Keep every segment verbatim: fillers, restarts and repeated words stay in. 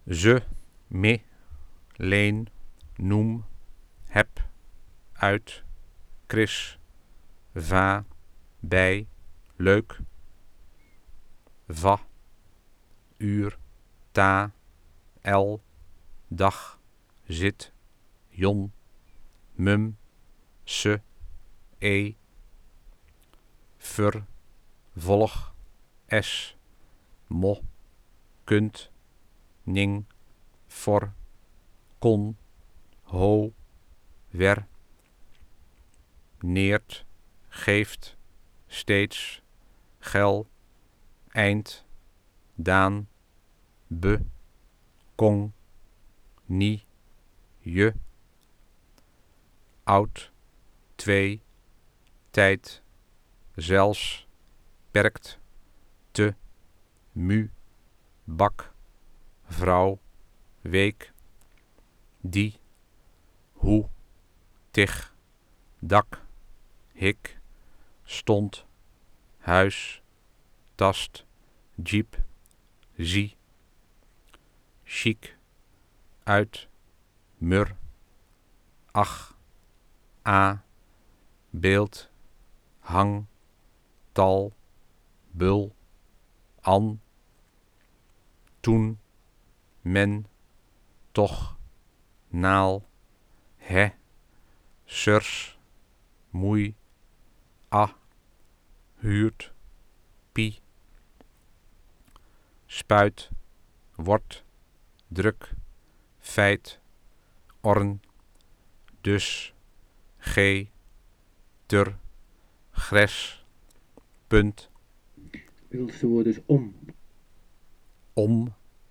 ze, me, leen, noem, heb, uit, Chris, va, bij, leuk, va, uur, ta, el, dag, zit, jon, mum, se, e, ver, volg, es, mo, kunt, ning, for, kon, ho, wer, neert, geeft, steeds, gel, eind, daan, be, kong, nie, je, oud, twee, tijd, zelfs, perkt, te, mu, bak, vrouw, week, die, hoe, tig, dak, hik, stond, huis, tast, jeep, zie, chic, uit, mur, ach, a, beeld, hang, tal, bul, an, toen, men, toch, naal, he, surs, moei, a, huurt, pie, spuit, wordt, druk, feit, orn, dus, g, ter, gres, punt. Middelste woord is om. Om,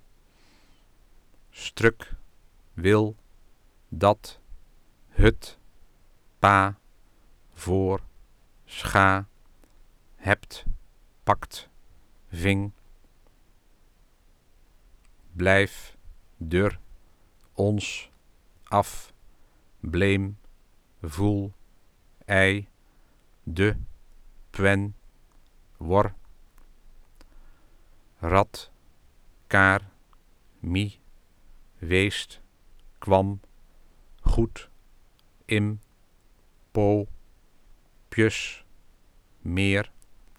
struk, wil, dat, hut, pa, voor, scha, hebt, pakt, ving, blijf, dur, ons, af, bleem, voel, ei, de, pwen, wor, rat, kaar, mie, weest, kwam, goed, im, po, pjus, meer,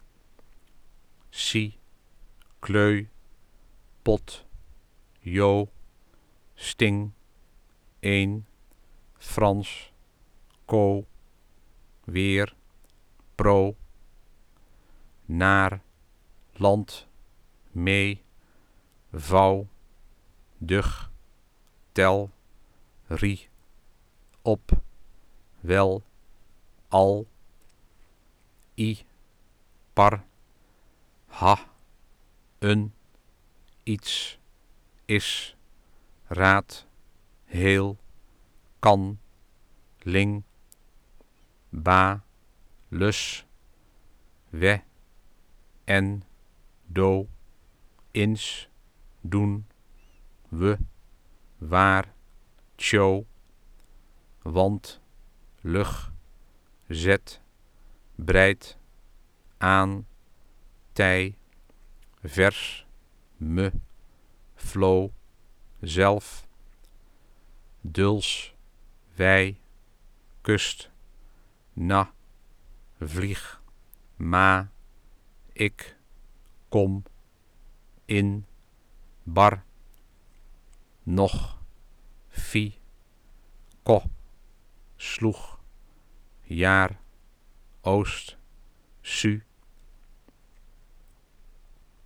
si, kleu, pot, jo, sting, een, Frans, ko, weer, pro, naar, land, mee, vouw, dug, tel, rie, op, wel, al, i, par, ha, een, iets, is, raad, heel, kan, ling, ba, lus, we, en, do, ins, doen, we, waar, tjo, want, lug, zet, breid, aan, tij, vers, me, flow, zelf, duls, wij, kust, na, vlieg, ma, ik, kom, in, bar, nog, fi, ko, sloeg, jaar, oost, su,